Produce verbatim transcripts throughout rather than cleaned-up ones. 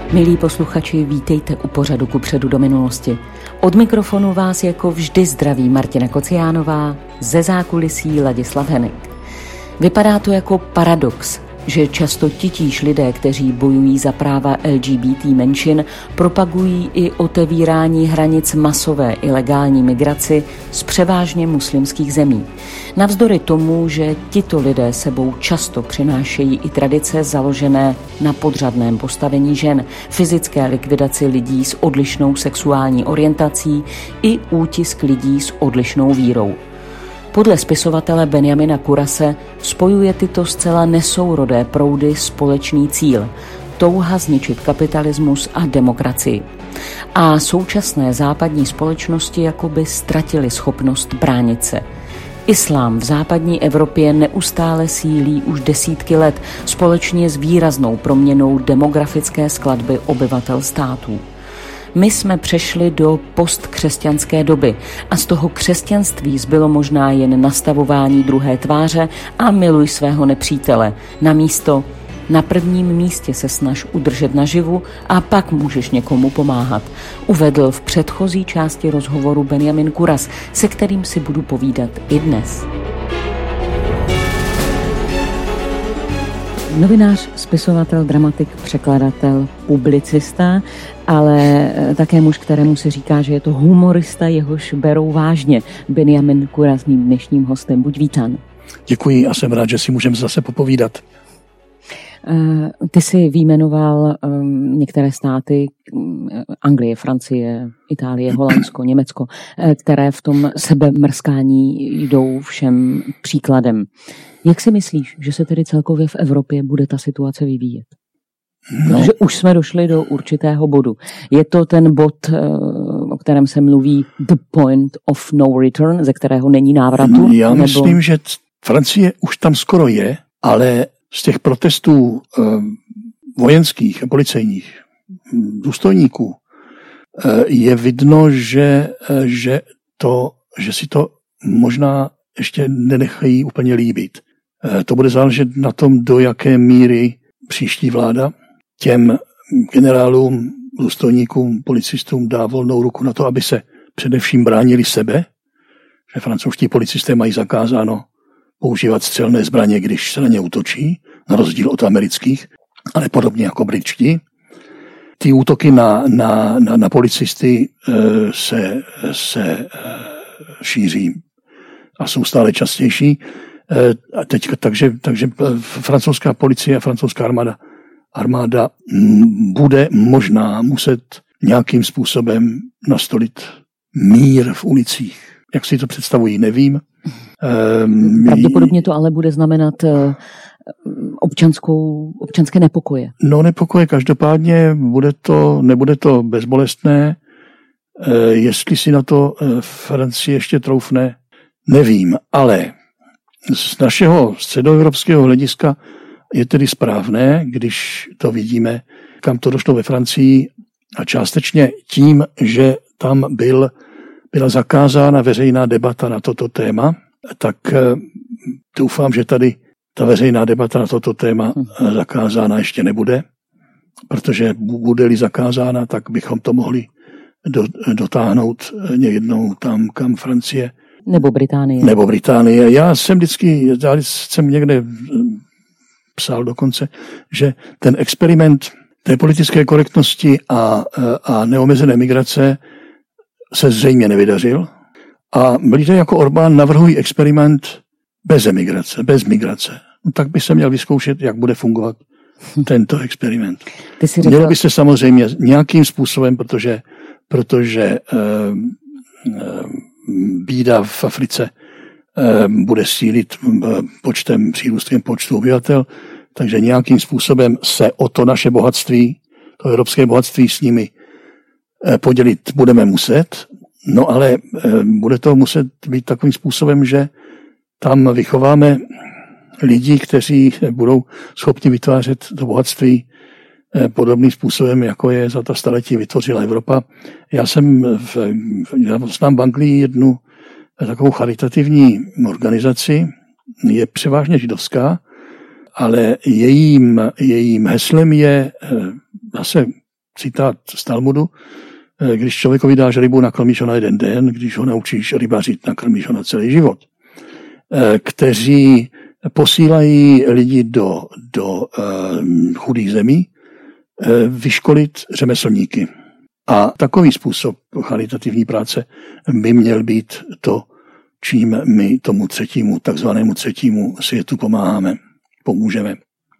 Milí posluchači, vítejte u pořadu Kupředu do minulosti. Od mikrofonu vás jako vždy zdraví Martina Kociánová, ze zákulisí Ladislav Henek. Vypadá to jako paradox, že často titíž lidé, kteří bojují za práva L G B T menšin, propagují i otevírání hranic masové ilegální migraci z převážně muslimských zemí. Navzdory tomu, že tito lidé sebou často přinášejí i tradice založené na podřadném postavení žen, fyzické likvidaci lidí s odlišnou sexuální orientací i útisk lidí s odlišnou vírou. Podle spisovatele Benjamina Kurase spojuje tyto zcela nesourodé proudy společný cíl – touha zničit kapitalismus a demokracii. A současné západní společnosti jakoby ztratily schopnost bránit se. Islám v západní Evropě neustále sílí už desítky let společně s výraznou proměnou demografické skladby obyvatel států. My jsme přešli do postkřesťanské doby a z toho křesťanství zbylo možná jen nastavování druhé tváře a miluj svého nepřítele. Namísto na prvním místě se snaž udržet naživu a pak můžeš někomu pomáhat, uvedl v předchozí části rozhovoru Benjamin Kuras, se kterým si budu povídat i dnes. Novinář, spisovatel, dramatik, překladatel, publicista, ale také muž, kterému se říká, že je to humorista, jehož berou vážně. Benjamin Kuras, mým dnešním hostem. Buď vítán. Děkuji a jsem rád, že si můžeme zase popovídat. Ty jsi vyjmenoval některé státy, Anglie, Francie, Itálie, Holandsko, Německo, které v tom sebemrskání jdou všem příkladem. Jak si myslíš, že se tedy celkově v Evropě bude ta situace vyvíjet? No. Protože už jsme došli do určitého bodu. Je to ten bod, o kterém se mluví the point of no return, ze kterého není návratu? Já nebo... myslím, že Francie už tam skoro je, ale z těch protestů eh, vojenských a policejních důstojníků eh, je vidno, že, eh, že, to, že si to možná ještě nenechají úplně líbit. Eh, to bude záležet na tom, do jaké míry příští vláda těm generálům, důstojníkům, policistům dá volnou ruku na to, aby se především bránili sebe, že francouzští policisté mají zakázáno používat střelné zbraně, když se na ně útočí, na rozdíl od amerických, ale podobně jako britští. Ty útoky na, na, na, na policisty e, se, se e, šíří a jsou stále častější. E, a teď, takže, takže francouzská policie a francouzská armáda, armáda bude možná muset nějakým způsobem nastolit mír v ulicích. Jak si to představují, nevím. Pravděpodobně to ale bude znamenat občanskou, občanské nepokoje. No nepokoje, každopádně bude to, nebude to bezbolestné. Jestli si na to Francie ještě troufne, nevím. Ale z našeho středoevropského hlediska je tedy správné, když to vidíme, kam to došlo ve Francii a částečně tím, že tam byl, byla zakázána veřejná debata na toto téma, tak doufám, že tady ta veřejná debata na toto téma zakázána ještě nebude, protože bude-li zakázána, tak bychom to mohli do, dotáhnout jednou tam, kam Francie. Nebo Británie. Nebo Británie. Já jsem vždycky, já jsem někde psal dokonce, že ten experiment té politické korektnosti a, a neomezené migrace se zřejmě nevydařil. A lidé jako Orbán navrhují experiment bez emigrace, bez migrace. No, tak by se měl vyzkoušet, jak bude fungovat tento experiment. Ty jsi řekl... Mělo by se samozřejmě nějakým způsobem, protože, protože eh, eh, bída v Africe eh, bude sílit počtem, přírůstkem počtu obyvatel, takže nějakým způsobem se o to naše bohatství, to evropské bohatství s nimi eh, podělit budeme muset. No ale e, bude to muset být takovým způsobem, že tam vychováme lidi, kteří budou schopni vytvářet to bohatství e, podobným způsobem, jako je za ta staletí vytvořila Evropa. Já jsem v, já znám v Anglii jednu takovou charitativní organizaci, je převážně židovská, ale jejím, jejím heslem je e, zase citát z Talmudu, když člověkovi dáš rybu, nakrmíš ho na jeden den, když ho naučíš rybařit, nakrmíš ho na celý život. Kteří posílají lidi do, do uh, chudých zemí uh, vyškolit řemeslníky. A takový způsob charitativní práce by měl být to, čím my tomu třetímu, takzvanému třetímu světu pomáháme, pomůžeme.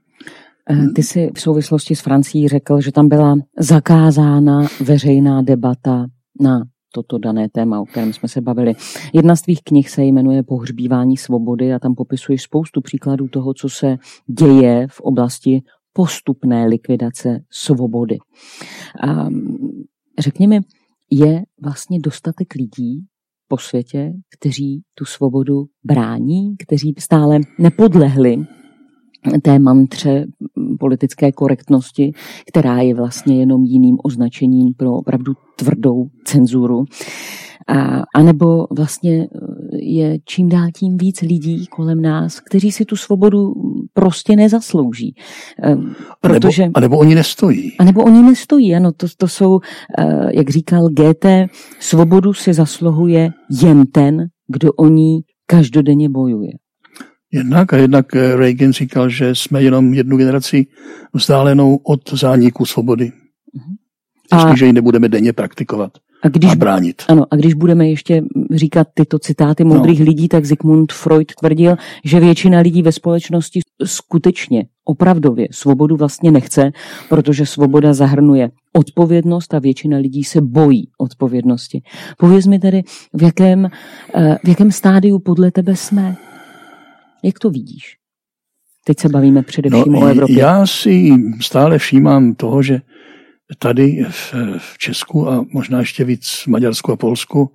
Ty jsi v souvislosti s Francií řekl, že tam byla zakázána veřejná debata na toto dané téma, o kterém jsme se bavili. Jedna z tvých knih se jmenuje Pohřbívání svobody a tam popisuješ spoustu příkladů toho, co se děje v oblasti postupné likvidace svobody. A řekni mi, je vlastně dostatek lidí po světě, kteří tu svobodu brání, kteří stále nepodlehli té mantře politické korektnosti, která je vlastně jenom jiným označením pro opravdu tvrdou cenzuru. A, a nebo vlastně je čím dál tím víc lidí kolem nás, kteří si tu svobodu prostě nezaslouží. Protože, a, nebo, a nebo oni nestojí. A nebo oni nestojí, ano, to, to jsou, jak říkal Goethe, svobodu si zasluhuje jen ten, kdo o ní každodenně bojuje. Jednak a jednak Reagan říkal, že jsme jenom jednu generaci vzdálenou od zániku svobody. A, že ji nebudeme denně praktikovat a, když, a bránit. Ano, a když budeme ještě říkat tyto citáty moudrých no. lidí, tak Sigmund Freud tvrdil, že většina lidí ve společnosti skutečně, opravdově svobodu vlastně nechce, protože svoboda zahrnuje odpovědnost a většina lidí se bojí odpovědnosti. Pověz mi tedy, v jakém, v jakém stádiu podle tebe jsme? Jak to vidíš? Teď se bavíme především no, o Evropě. Já si stále všímám toho, že tady v, v Česku a možná ještě víc v Maďarsku a Polsku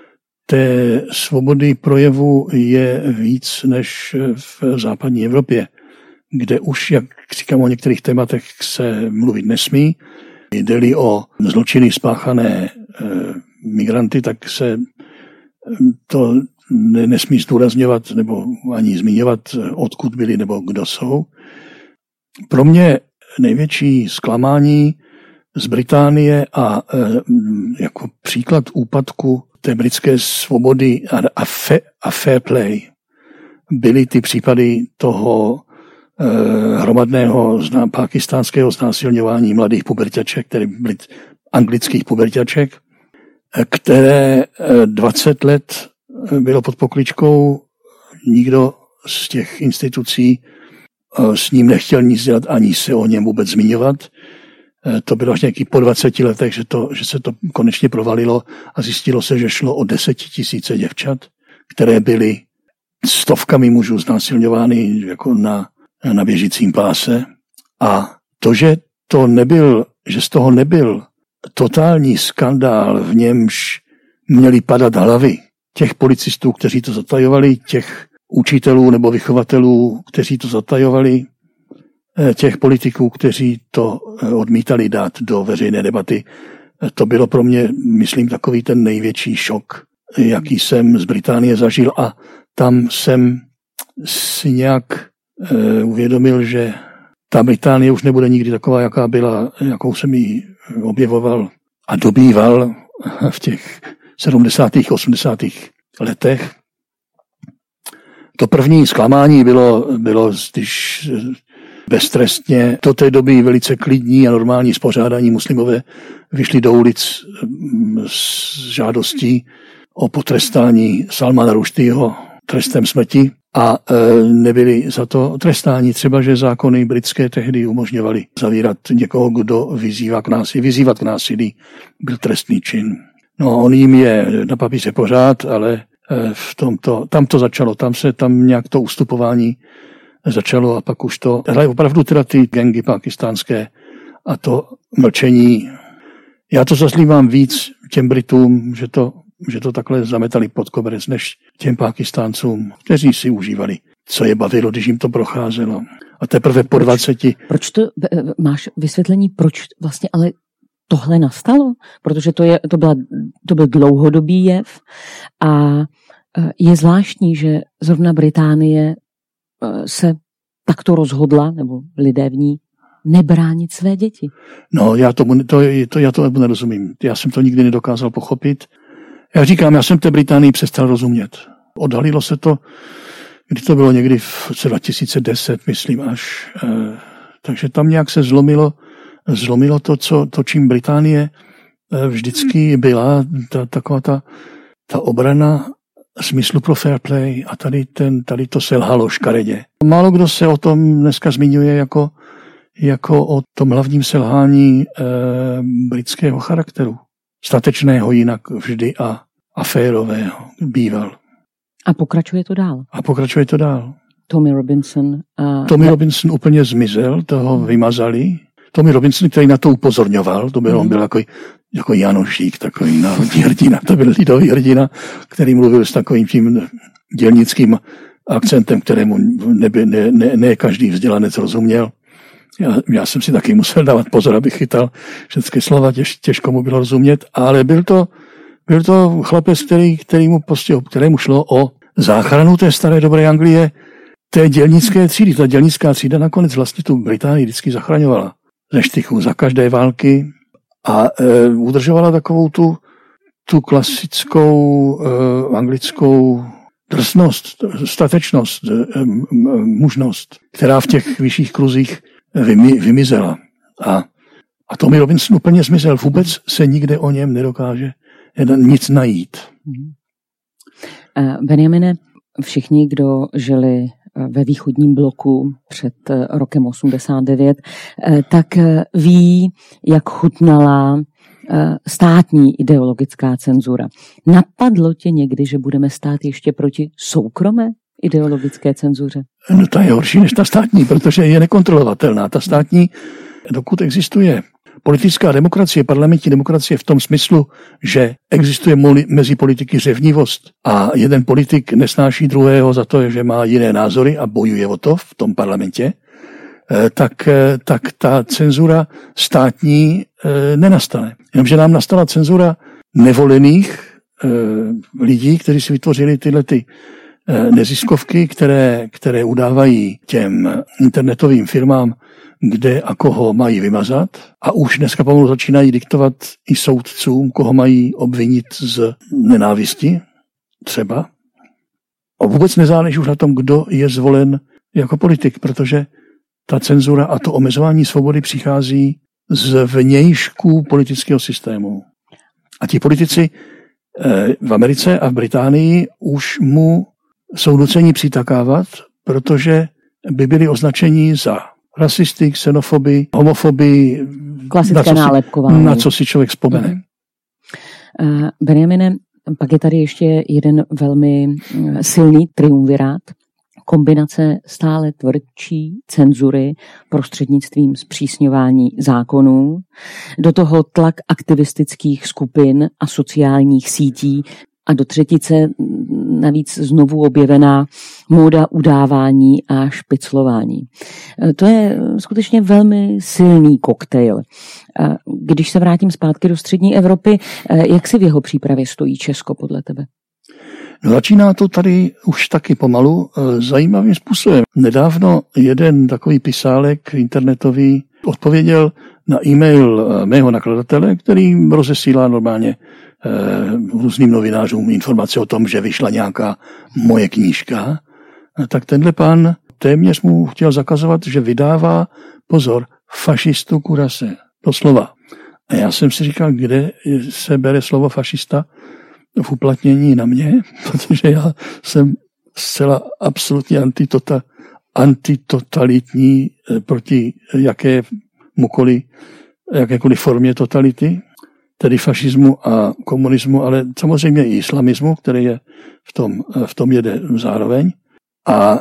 té svobody projevu je víc než v západní Evropě, kde už, jak říkám, o některých tématech se mluvit nesmí. Jde-li o zločiny spáchané e, migranty, tak se to nesmí zdůrazňovat nebo ani zmiňovat, odkud byli nebo kdo jsou. Pro mě největší zklamání z Británie a e, jako příklad úpadku té britské svobody a, a, fe, a fair play byly ty případy toho e, hromadného zná, pakistánského znásilňování mladých puberťaček, tedy anglických puberťaček, které dvacet let bylo pod pokličkou, nikdo z těch institucí s ním nechtěl nic dělat, ani se o něm vůbec zmiňovat. To bylo až nějaký po dvaceti letech, že, to, že se to konečně provalilo a zjistilo se, že šlo o desetitisíce děvčat, které byly stovkami mužů znásilňovány jako na, na běžícím páse. A to, že to nebyl, že z toho nebyl totální skandál, v němž měly padat hlavy těch policistů, kteří to zatajovali, těch učitelů nebo vychovatelů, kteří to zatajovali, těch politiků, kteří to odmítali dát do veřejné debaty. To bylo pro mě, myslím, takový ten největší šok, jaký jsem z Británie zažil, a tam jsem si nějak uvědomil, že ta Británie už nebude nikdy taková, jaká byla, jakou jsem ji objevoval a dobýval v těch sedmdesátých, osmdesátých letech. To první zklamání bylo, bylo když beztrestně do té doby velice klidní a normální spořádání muslimové vyšli do ulic s žádostí o potrestání Salmana Rushdieho trestem smrti a nebyli za to trestáni. Třeba, že zákony britské tehdy umožňovaly zavírat někoho, kdo vyzývá k násilí. Vyzývat k násilí byl trestný čin. No, on jim je na papíře pořád, ale v tomto, tam to začalo, tam se tam nějak to ustupování začalo a pak už to, ale opravdu teda ty gangy pakistánské a to mlčení. Já to zazlívám víc těm Britům, že to, že to takhle zametali pod koberec, než těm Pakistáncům, kteří si užívali, co je bavilo, když jim to procházelo. A teprve po dvaceti... Proč to, máš vysvětlení, proč vlastně ale tohle nastalo? Protože to, je, to, byla, to byl dlouhodobý jev a je zvláštní, že zrovna Británie se takto rozhodla, nebo lidé v ní nebránit své děti? No, já tomu, to, to, já tomu nerozumím. Já jsem to nikdy nedokázal pochopit. Já říkám, já jsem té Británii přestal rozumět. Odhalilo se to, kdy to bylo někdy v roce dva tisíce deset, myslím až. E, takže tam nějak se zlomilo, zlomilo to, co, to, čím Británie vždycky byla, ta, taková ta, ta obrana smyslu pro fair play, a tady, ten, tady to selhalo škaredě. Málo kdo se o tom dneska zmiňuje jako, jako o tom hlavním selhání e, britského charakteru. Statečného jinak vždy a, a férového býval. A pokračuje to dál. A pokračuje to dál. Tommy Robinson. A... Tommy Robinson úplně zmizel, toho vymazali. Tommy Robinson, který na to upozorňoval, to byl, mm. on byl jako, jako Janošík, takový národní hrdina, to byl lidový hrdina, který mluvil s takovým tím dělnickým akcentem, kterému neby, ne, ne, ne každý vzdělanec rozuměl. Já, já jsem si taky musel dávat pozor, abych chytal všechny slova, těž, těžko mu bylo rozumět, ale byl to, byl to chlapec, který, kterému, prostě, kterému šlo o záchranu té staré dobré Anglie, té dělnické třídy. Ta dělnická třída nakonec vlastně tu Británii vždycky zachraňovala ze štychu za každé války a e, udržovala takovou tu, tu klasickou e, anglickou drsnost, statečnost, e, e, mužnost, která v těch vyšších kruzích vymi, vymizela. A, a Tommy Robinson úplně zmizel. Vůbec se nikde o něm nedokáže nic najít. Benjamine, všichni, kdo žili ve východním bloku před rokem osmdesát devět, tak ví, jak chutnala státní ideologická cenzura. Napadlo tě někdy, že budeme stát ještě proti soukromé ideologické cenzuře? No to je horší než ta státní, protože je nekontrolovatelná. Ta státní, dokud existuje politická demokracie, parlamentní demokracie v tom smyslu, že existuje mezi politiky řevnivost a jeden politik nesnáší druhého za to, že má jiné názory a bojuje o to v tom parlamentě, tak, tak ta cenzura státní nenastane. Jenomže nám nastala cenzura nevolených lidí, kteří si vytvořili tyhle ty neziskovky, které, které udávají těm internetovým firmám, kde a koho mají vymazat, a už dneska pomalu začínají diktovat i soudcům, koho mají obvinit z nenávisti třeba. A vůbec nezáleží už na tom, kdo je zvolen jako politik, protože ta cenzura a to omezování svobody přichází z vnějšku politického systému. A ti politici v Americe a v Británii už mu jsou nuceni přitakávat, protože by byli označeni za rasisty, xenofoby, homofoby, klasické na nálepkování. Na co si člověk vzpomene. Uh, Benjamine, pak je tady ještě jeden velmi silný triumvirát. Kombinace stále tvrdší cenzury prostřednictvím zpřísňování zákonů, do toho tlak aktivistických skupin a sociálních sítí a do třetice navíc znovu objevená móda udávání a špiclování. To je skutečně velmi silný koktejl. Když se vrátím zpátky do střední Evropy, jak si v jeho přípravě stojí Česko podle tebe? No, začíná to tady už taky pomalu zajímavým způsobem. Nedávno jeden takový pisálek internetový odpověděl na e-mail mého nakladatele, který rozesílá normálně různým novinářům informace o tom, že vyšla nějaká moje knížka. Tak tenhle pán téměř mu chtěl zakazovat, že vydává, pozor, fašistu kurase, doslova. A já jsem si říkal, kde se bere slovo fašista v uplatnění na mě, protože já jsem zcela absolutně antitota, antitotalitní proti jakémukoliv, jakékoliv formě totality, tedy fašismu a komunismu, ale samozřejmě i islamismu, který je v tom, v tom jede zároveň. A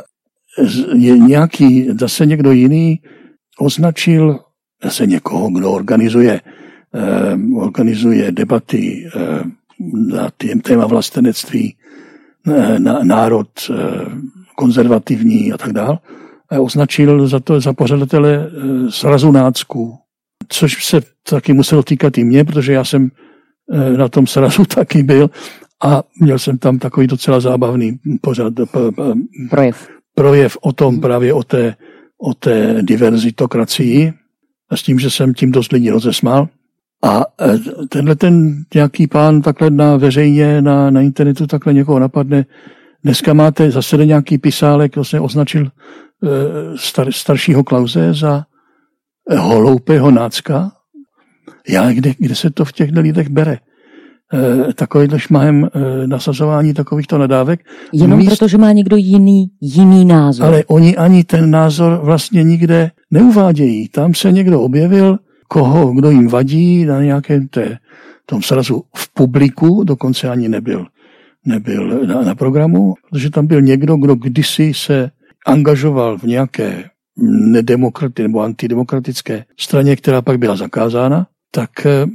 je nějaký, zase někdo jiný označil zase někoho, kdo organizuje, eh, organizuje debaty eh, na téma vlastenectví, eh, na národ eh, konzervativní a tak dál. A označil za to za pořadatele eh, srazu nácků. Což se taky muselo týkat i mě, protože já jsem na tom srazu taky byl a měl jsem tam takový docela zábavný pořad, projev. projev o tom, právě o té, o té diverzitokracii, a s tím, že jsem tím dost lidí rozesmál. A tenhle ten nějaký pán takhle na veřejně, na, na internetu takhle někoho napadne. Dneska máte zase nějaký pisálek, vlastně označil star, staršího Klause za holoupého nácka. Já, kde, kde se to v těch lidech bere? E, takovýhle šmahem e, nasazování takovýchto nadávek. Jenom míst, proto, že má někdo jiný, jiný názor. Ale oni ani ten názor vlastně nikde neuvádějí. Tam se někdo objevil, koho, kdo jim vadí na nějakém té, tom srazu v publiku, dokonce ani nebyl, nebyl na, na programu, protože tam byl někdo, kdo kdysi se angažoval v nějaké nedemokratické nebo antidemokratické straně, která pak byla zakázána, tak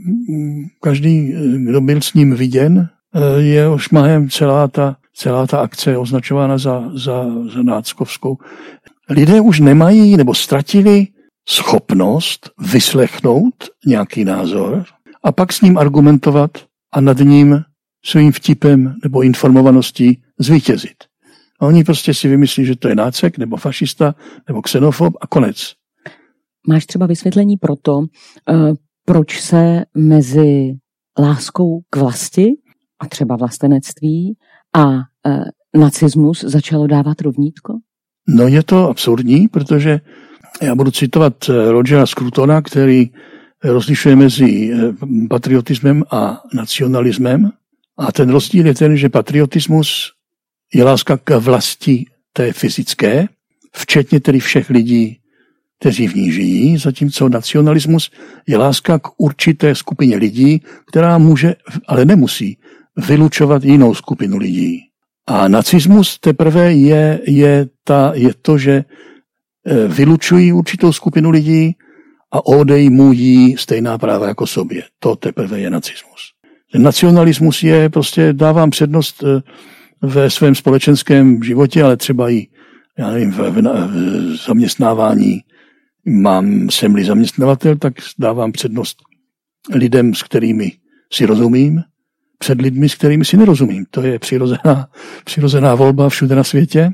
každý, kdo byl s ním viděn, je šmahem celá ta, celá ta akce je označována za, za, za náckovskou. Lidé už nemají nebo ztratili schopnost vyslechnout nějaký názor a pak s ním argumentovat a nad ním svým vtipem nebo informovaností zvítězit. A oni prostě si vymyslí, že to je nácek nebo fašista nebo xenofob a konec. Máš třeba vysvětlení pro to, proč se mezi láskou k vlasti a třeba vlastenectví a nacismus začalo dávat rovnítko? No je to absurdní, protože já budu citovat Rogera Scrutona, který rozlišuje mezi patriotismem a nacionalismem. A ten rozdíl je ten, že patriotismus je láska k vlasti té fyzické, včetně tedy všech lidí, kteří v ní žijí, zatímco nacionalismus je láska k určité skupině lidí, která může, ale nemusí, vylučovat jinou skupinu lidí. A nacismus teprve je, je, ta, je to, že vylučují určitou skupinu lidí a odejmují stejná práva jako sobě. To teprve je nacismus. Ten nacionalismus je prostě, dávám přednost ve svém společenském životě, ale třeba i, já nevím, v, v, v zaměstnávání. Mám, jsem-li zaměstnavatel, tak dávám přednost lidem, s kterými si rozumím, před lidmi, s kterými si nerozumím. To je přirozená, přirozená volba všude na světě.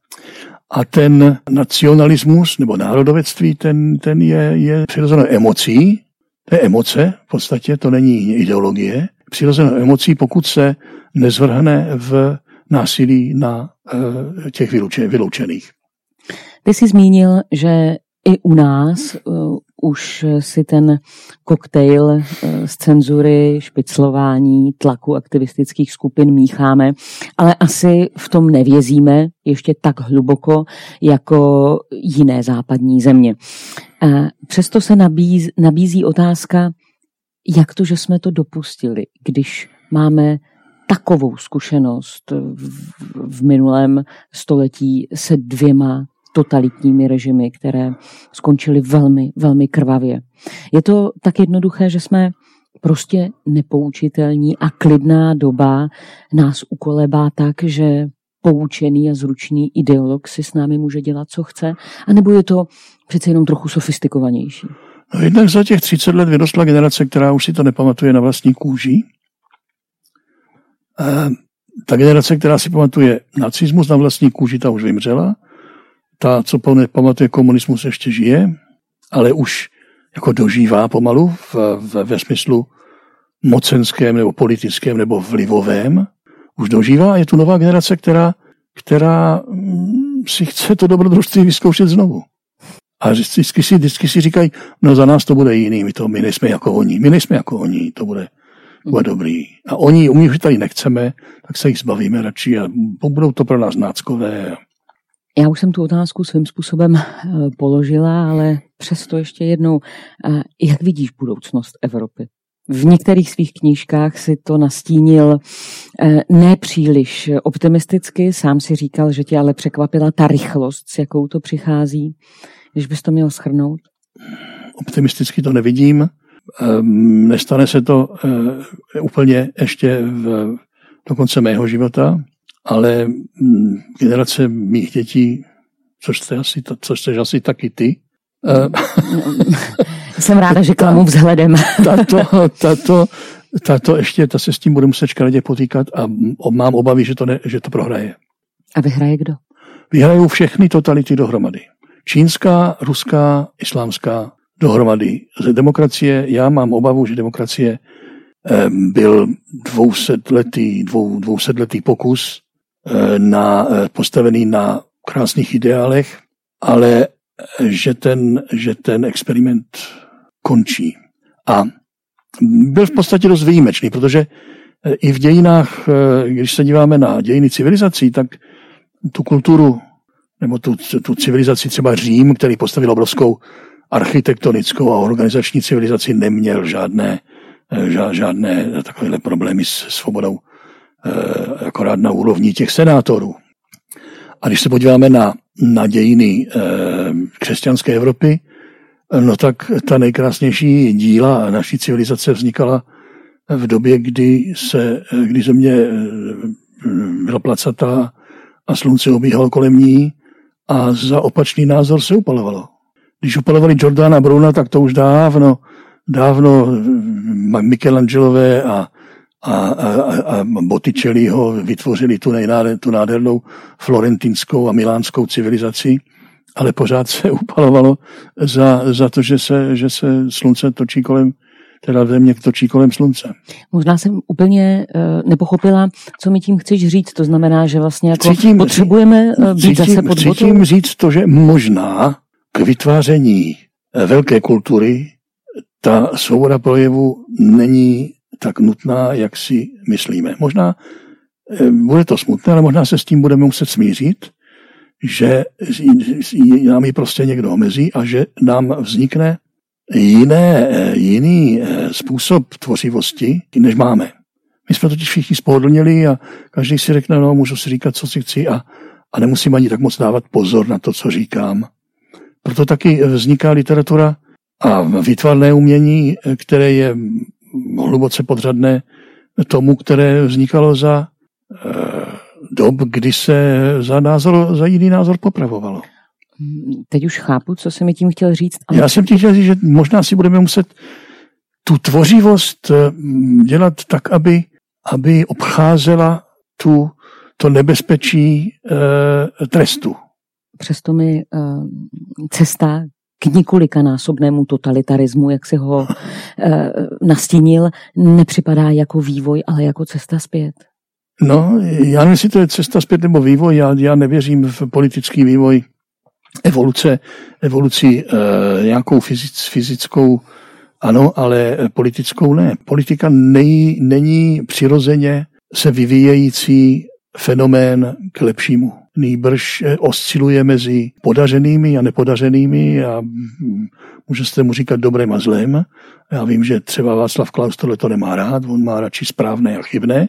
A ten nacionalismus nebo národovectví, ten, ten je, je přirozenou emocí. To je emoce, v podstatě to není ideologie. Přirozenou emocí, pokud se nezvrhne v násilí na uh, těch vyloučených. Ty jsi zmínil, že i u nás uh, už si ten koktejl uh, z cenzury, špiclování, tlaku aktivistických skupin mícháme, ale asi v tom nevězíme ještě tak hluboko jako jiné západní země. Uh, přesto se nabízí, nabízí otázka, jak to, že jsme to dopustili, když máme takovou zkušenost v, v minulém století se dvěma totalitními režimy, které skončily velmi, velmi krvavě. Je to tak jednoduché, že jsme prostě nepoučitelní a klidná doba nás ukolebá tak, že poučený a zručný ideolog si s námi může dělat, co chce, anebo je to přece jenom trochu sofistikovanější? No, jednak za těch třicet let vyrostla generace, která už si to nepamatuje na vlastní kůži. E, ta generace, která si pamatuje nacismus na vlastní kůži, ta už vymřela. Ta, co pamatuje komunismus, ještě žije, ale už jako dožívá pomalu v, v, ve smyslu mocenském nebo politickém nebo vlivovém. Už dožívá a je tu nová generace, která, která si chce to dobrodružství vyzkoušet znovu. A vždycky si, vždycky si říkají, no za nás to bude jiný, my, to, my nejsme jako oni, my nejsme jako oni, to bude, bude dobrý. A oni, my už tady nechceme, tak se jich zbavíme radši a budou to pro nás náckové. Já už jsem tu otázku svým způsobem položila, ale přesto ještě jednou, jak vidíš budoucnost Evropy? V některých svých knížkách si to nastínil ne příliš optimisticky, sám si říkal, že tě ale překvapila ta rychlost, s jakou to přichází. Když bys to měl shrnout? Optimisticky to nevidím. Nestane se to úplně ještě v, do konce mého života, ale generace mých dětí, což jste asi, což jste asi taky ty. Jsem ráda, že klamu vzhledem. tato, tato, tato ještě, ta se s tím bude muset škaredě potýkat a mám obavy, že to, ne, že to prohraje. A vyhraje kdo? Vyhrajou všechny totality dohromady. Čínská, ruská, islámská, dohromady. Z demokracie, já mám obavu, že demokracie byl dvousetletý, dvou, dvousetletý pokus na, postavený na krásných ideálech, ale že ten, že ten experiment končí. A byl v podstatě dost výjimečný, protože i v dějinách, když se díváme na dějiny civilizací, tak tu kulturu, nebo tu, tu civilizaci třeba Řím, který postavil obrovskou architektonickou a organizační civilizaci, neměl žádné, žádné takovéhle problémy s svobodou, akorát na úrovni těch senátorů. A když se podíváme na, na dějiny křesťanské Evropy, no tak ta nejkrásnější díla naší civilizace vznikala v době, kdy se, kdy země byla placatá a slunce obíhalo kolem ní a za opačný názor se upalovalo. Když upalovali Giordana Bruna, tak to už dávno, dávno Michelangelové a, a, a, a Botticelliho vytvořili tu, nejnáde, tu nádhernou florentinskou a milánskou civilizaci, ale pořád se upalovalo za, za to, že se, že se slunce točí kolem, teda země točí kolem slunce. Možná jsem úplně uh, nepochopila, co mi tím chceš říct. To znamená, že vlastně jako cítím, potřebujeme uh, být cítím, zase pod cítím botou? říct to, že možná k vytváření velké kultury ta svoboda projevu není tak nutná, jak si myslíme. Možná bude to smutné, ale možná se s tím budeme muset smířit, že nám ji prostě někdo omezí a že nám vznikne jiné, jiný způsob tvořivosti, než máme. My jsme totiž všichni spohodlněli a každý si řekne, no, můžu si říkat, co si chci a, a nemusím ani tak moc dávat pozor na to, co říkám. Proto taky vzniká literatura a výtvarné umění, které je hluboce podřadné tomu, které vznikalo za eh, dob, kdy se za, názor, za jiný názor popravovalo. Teď už chápu, co jsem mi tím chtěl říct. Ale... Já jsem ti chtěl říct, že možná si budeme muset tu tvořivost dělat tak, aby, aby obcházela tu, to nebezpečí eh, trestu. Přesto mi uh, cesta k několikanásobnému totalitarismu, jak si ho uh, nastínil, nepřipadá jako vývoj, ale jako cesta zpět. No, já nevím, jestli to je cesta zpět nebo vývoj, já, já nevěřím v politický vývoj, evoluce, evoluci uh, nějakou fyzic, fyzickou, ano, ale politickou ne. Politika nej, není přirozeně se vyvíjející fenomén k lepšímu. Nýbrž osciluje mezi podařenými a nepodařenými a může se mu říkat dobrém a zlém. Já vím, že třeba Václav Klaus tohle to nemá rád, on má radši správné a chybné,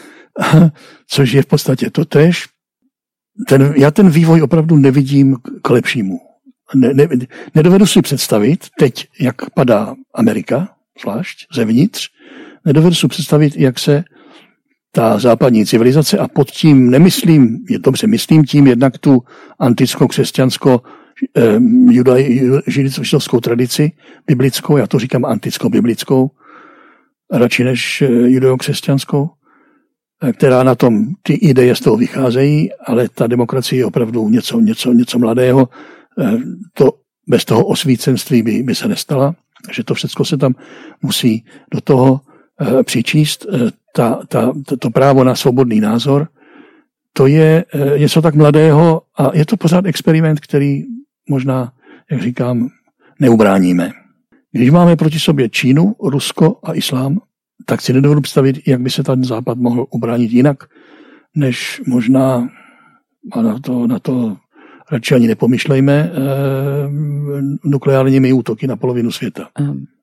což je v podstatě totéž. Ten, já ten vývoj opravdu nevidím k lepšímu. Ne, ne, nedovedu si představit teď, jak padá Amerika, zvlášť zevnitř, nedovedu si představit, jak se ta západní civilizace, a pod tím nemyslím, je dobře, myslím tím jednak tu anticko-křesťansko eh, židovskou tradici biblickou, já to říkám anticko-biblickou, radši než judeo-křesťanskou, která na tom, ty ideje z toho vycházejí, ale ta demokracie je opravdu něco, něco, něco mladého, to bez toho osvícenství by, by se nestala, že to všechno se tam musí do toho eh, přičíst. Ta, ta, to právo na svobodný názor, to je něco tak mladého a je to pořád experiment, který možná, jak říkám, neubráníme. Když máme proti sobě Čínu, Rusko a islám, tak si nedovedu představit, jak by se ten západ mohl ubránit jinak, než možná, a na to, na to radši ani nepomyšlejme, eh, nukleárními útoky na polovinu světa.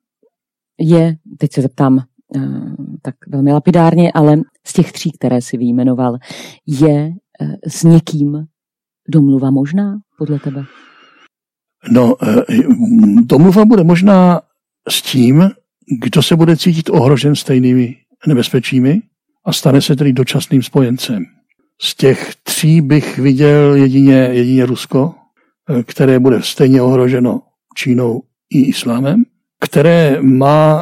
Je, teď se zeptám, tak velmi lapidárně, ale z těch tří, které si vyjmenoval, je s někým domluva možná podle tebe? No, domluva bude možná s tím, kdo se bude cítit ohrožen stejnými nebezpečími a stane se tedy dočasným spojencem. Z těch tří bych viděl jedině, jedině Rusko, které bude stejně ohroženo Čínou i islámem, které má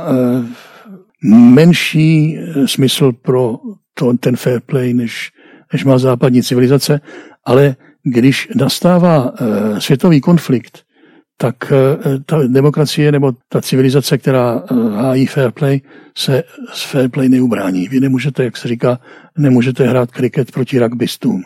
menší smysl pro to, ten fair play, než, než má západní civilizace, ale když nastává uh, světový konflikt, tak ta demokracie nebo ta civilizace, která hájí fair play, se z fair play neubrání. Vy nemůžete, jak se říká, nemůžete hrát kriket proti rugbystům.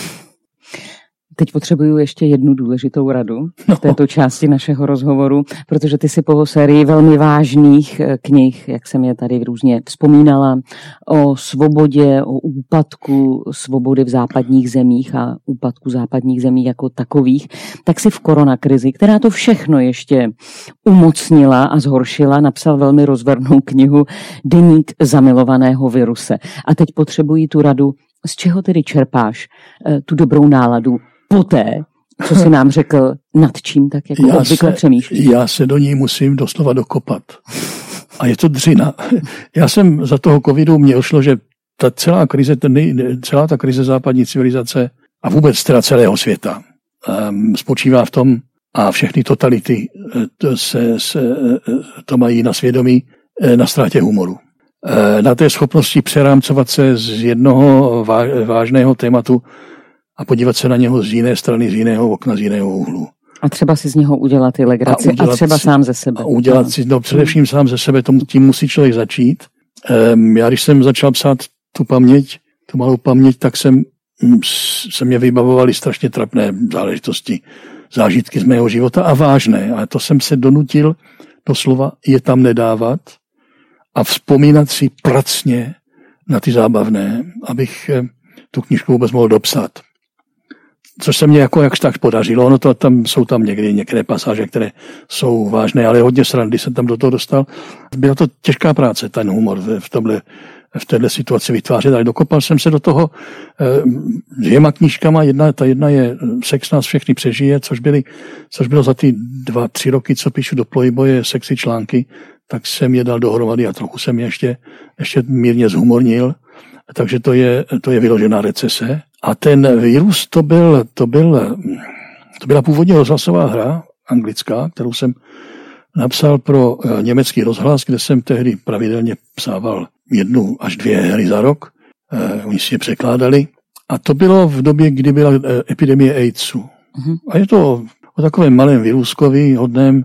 Teď potřebuju ještě jednu důležitou radu v této části našeho rozhovoru, protože ty si po sérii velmi vážných knih, jak jsem je tady různě vzpomínala, o svobodě, o úpadku svobody v západních zemích a úpadku západních zemí jako takových, tak si v koronakrizi, která to všechno ještě umocnila a zhoršila, napsal velmi rozvernou knihu Deník zamilovaného viruse. A teď potřebuji tu radu, z čeho tedy čerpáš tu dobrou náladu poté, co jsi nám řekl, nad čím tak jako já obvykle přemýšlíš? Já se do ní musím doslova dokopat. A je to dřina. Já jsem za toho covidu, mně ošlo, že ta celá krize, celá ta krize západní civilizace a vůbec teda celého světa um, spočívá v tom, a všechny totality to, se, se, to mají na svědomí, na ztrátě humoru. Na té schopnosti přerámcovat se z jednoho vážného tématu a podívat se na něho z jiné strany, z jiného okna, z jiného úhlu. A třeba si z něho udělat i legraci a, a třeba si, sám ze sebe. A udělat no. si, no především sám ze sebe, tomu, tím musí člověk začít. Um, já když jsem začal psát tu paměť, tu malou paměť, tak jsem, se mě vybavovaly strašně trapné záležitosti, zážitky z mého života a vážné. A to jsem se donutil doslova je tam nedávat a vzpomínat si pracně na ty zábavné, abych tu knížku vůbec mohl dopsat. Což se mně jako jakž tak podařilo. Ono to tam jsou tam někdy některé pasáže, které jsou vážné, ale hodně srandy jsem tam do toho dostal. Byla to těžká práce, ten humor v tomhle, v této situaci vytvářet, ale dokopal jsem se do toho dvěma knížkama. Jedna, ta jedna je Sex nás všechny přežije, což, byly, což bylo za ty dva, tři roky, co píšu do Playboye sexy články, tak jsem je dal dohromady a trochu jsem je ještě, ještě mírně zhumornil. Takže to je, to je vyložená recese. A ten virus, to, byl, to, byl, to byla původně rozhlasová hra anglická, kterou jsem napsal pro německý rozhlas, kde jsem tehdy pravidelně psával jednu až dvě hry za rok. Eh, oni si je překládali. A to bylo v době, kdy byla epidemie AIDSu. Mm-hmm. A je to o takovém malém viruskovi, hodném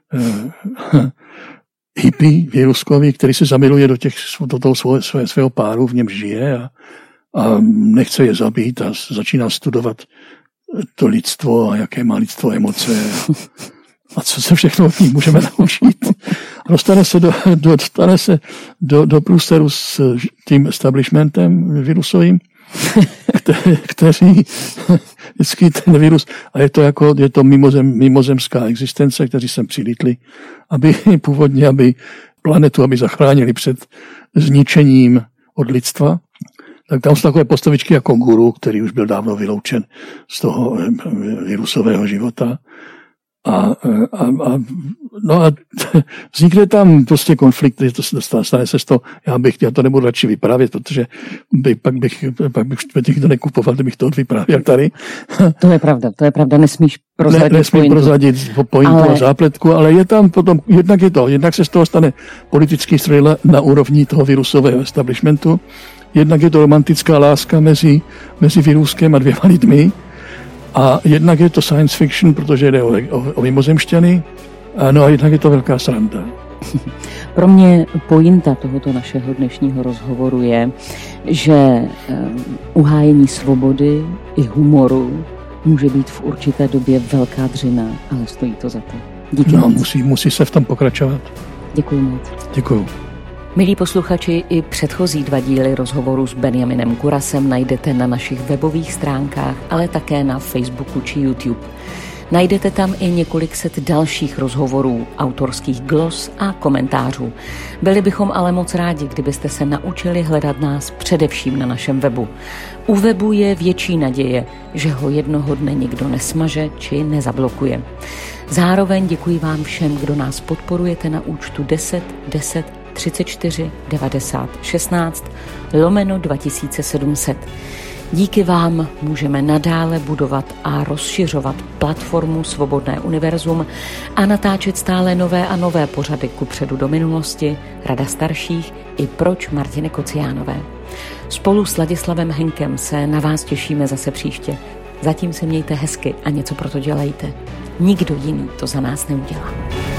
eh, hippie viruskovi, který se zamiluje do, těch, do toho svoje, své, svého páru, v něm žije a, a nechce je zabít a začíná studovat to lidstvo a jaké má lidstvo emoce a co se všechno od nich můžeme naučit. A dostane se do, do, dostane se do, do průsteru s tím establishmentem virusovým, kte, kteří vždycky ten virus, a je to jako, je to mimozem, mimozemská existence, kteří sem přilítli, aby původně, aby planetu, aby zachránili před zničením od lidstva. Tak tam jsou takové postavičky jako guru, který už byl dávno vyloučen z toho virusového života. A, a, a, no a vznikne tam prostě konflikt, to stane se z toho, já bych, já to nebudu radši vyprávět, protože by, pak bych, pak bych to nekupoval, kdybych to vyprávěl tady. To je pravda, to je pravda, nesmíš prozradit ne, nesmím pointu. prozradit pointu ale... a zápletku, ale je tam potom, jednak je to, jednak se z toho stane politický thriller na úrovni toho virusového establishmentu, jednak je to romantická láska mezi, mezi viruskem a dvěma lidmi, a jednak je to science fiction, protože jde o, o, o mimozemšťany, a no a jednak je to velká sranda. Pro mě pointa tohoto našeho dnešního rozhovoru je, že um, uhájení svobody i humoru může být v určité době velká dřina, ale stojí to za to. Díky no, musí, musí se v tom pokračovat. Děkuji moc. Děkuji. Milí posluchači, i předchozí dva díly rozhovoru s Benjaminem Kurasem najdete na našich webových stránkách, ale také na Facebooku či YouTube. Najdete tam i několik set dalších rozhovorů, autorských glos a komentářů. Byli bychom ale moc rádi, kdybyste se naučili hledat nás především na našem webu. U webu je větší naděje, že ho jednoho dne nikdo nesmaže či nezablokuje. Zároveň děkuji vám všem, kdo nás podporujete na účtu deset deset třicet čtyři devadesát šestnáct lomeno dva tisíce sedm set. Díky vám můžeme nadále budovat a rozšiřovat platformu Svobodné univerzum a natáčet stále nové a nové pořady kupředu do minulosti, Rada starších i Proč Martiny Kociánové. Spolu s Ladislavem Henkem se na vás těšíme zase příště. Zatím se mějte hezky a něco pro to dělejte. Nikdo jiný to za nás neudělá.